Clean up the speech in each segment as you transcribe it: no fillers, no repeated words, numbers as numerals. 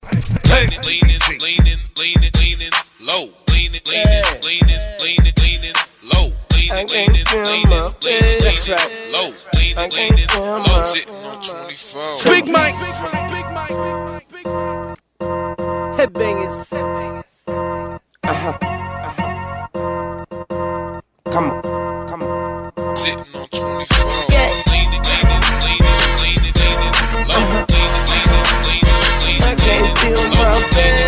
Leaning low. Leaning low. That's right. Low. Leaning low. Sitting on 24. Big Mike. Headbangers. Come on. Sitting on 24. Leaning low. I can't feel my bed.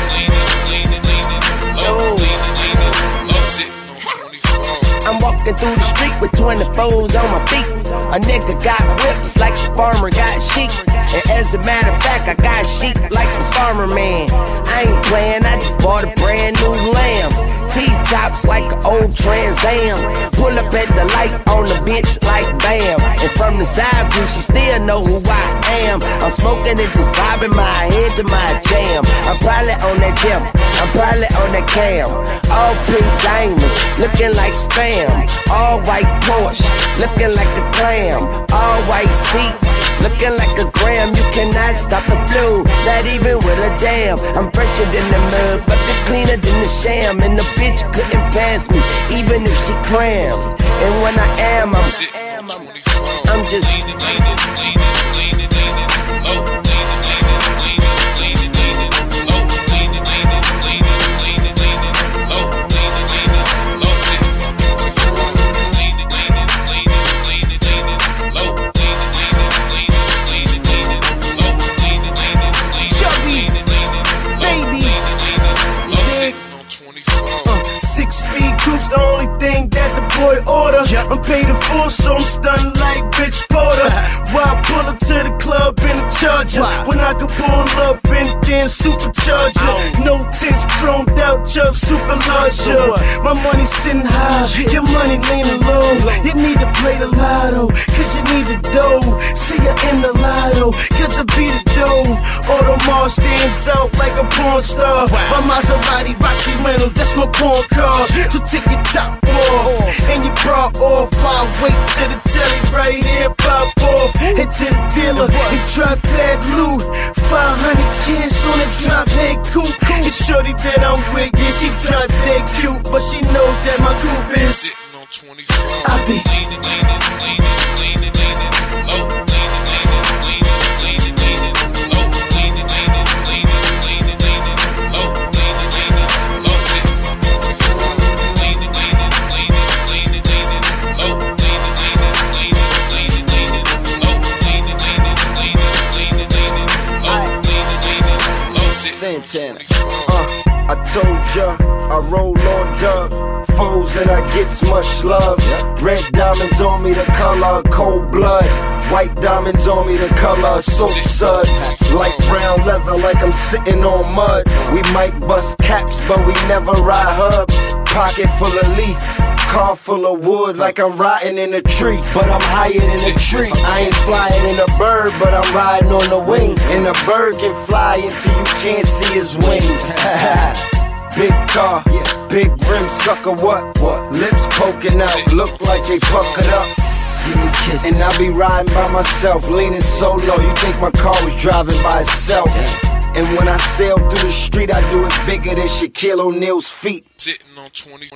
I'm walking through the street with 24s on my feet. A nigga got whips like the farmer got sheep. And as a matter of fact, I got sheep like the farmer man. I ain't playing, I just bought a brand new lamb. T-tops like an old Trans Am. Pull up at the light on the bitch like bam. And from the side view, she still know who I am. I'm smoking and just vibing my head to my jam. I'm probably on that gym, I'm probably on that cam. All pink diamonds, looking like spam. All white Porsche, looking like a clam. All white seats, looking like a gram. You cannot stop the flow, not even with a dam. I'm fresher than the mud, but the cleaner than the sham. And the bitch couldn't pass me, even if she crammed. And when I am, I'm just the only thing that the boy order. I'm paid in full, so I'm stunning like bitch Porter. Why I pull up to the club in a Charger when I can pull up in thin supercharger? No tints, chromed out, chub, super larger. My money sitting high, your money leaning low. You need to play the lotto, cause you need the dough. See ya in the lotto, cause I beat the dough. Audemars stands out like a porn star. My Maserati, Roxy Reynolds, that's my porn car. So take your top off and your bra off. I'll wait till the telly right here pop off. Head to the dealer and drop that loot. 500 kids on a drop head coupe. It's shorty that I'm with, yeah, she drop that cute, but she know that my coupe is I be Santana. I told ya, I roll on dub. Foes and I gets much love. Red diamonds on me, the color of cold blood. White diamonds on me, the color of soap suds. Light brown leather like I'm sitting on mud. We might bust caps, but we never ride hubs. Pocket full of leaf, car full of wood like I'm riding in a tree, but I'm higher than a tree. I ain't flying in a bird, but I'm riding on the wing. And a bird can fly until you can't see his wings. Big car, big rim, sucker, what? Lips poking out, look like they puckered up. And I be riding by myself, leaning so low, you think my car was driving by itself. And when I sail through the street, I do it bigger than Shaquille O'Neal's feet. Sitting on 20.